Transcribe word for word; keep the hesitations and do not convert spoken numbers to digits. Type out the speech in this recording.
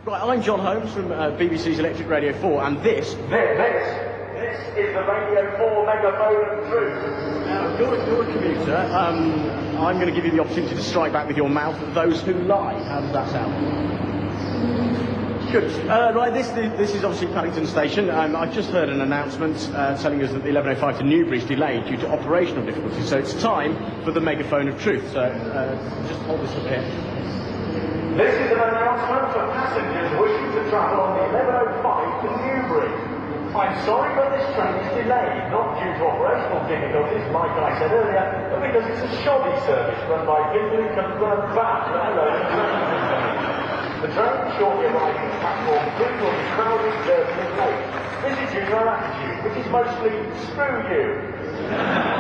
Right, I'm John Holmes from uh, B B C's Electric Radio four, and this... This, this, this is the Radio four Megaphone of Truth. Now, you're, you're a commuter. Um, I'm going to give you the opportunity to strike back with your mouth at those who lie. How does that sound? Good. Uh, right, this, this is obviously Paddington Station. Um, I've just heard an announcement uh, telling us that the eleven oh five to Newbury is delayed due to operational difficulties, so it's time for the Megaphone of Truth. So, uh, just hold this up here. This is an announcement for passengers wishing to travel on the eleven oh five to Newbury. I'm sorry, but this train is delayed, not due to operational difficulties, like I said earlier, but because it's a shoddy service run by people who can run fast, let alone train. The train shortly arriving at platform three will be crowded, dirty and late. This is due to our attitude, which is mostly screw you.